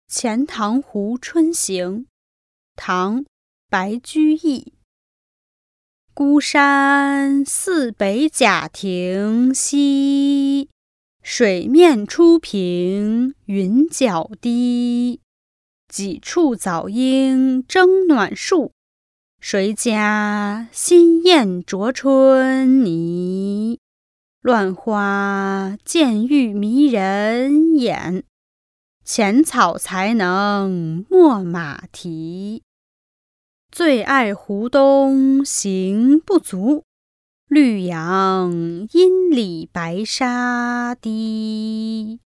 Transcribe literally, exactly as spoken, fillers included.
钱塘湖春行，唐·白居易。孤山寺北贾亭西，水面初平云脚低。几处早莺争暖树，谁家新燕啄春泥。乱花渐欲迷人眼，浅草才能没马蹄。最爱湖东行不足，绿杨阴里白沙低。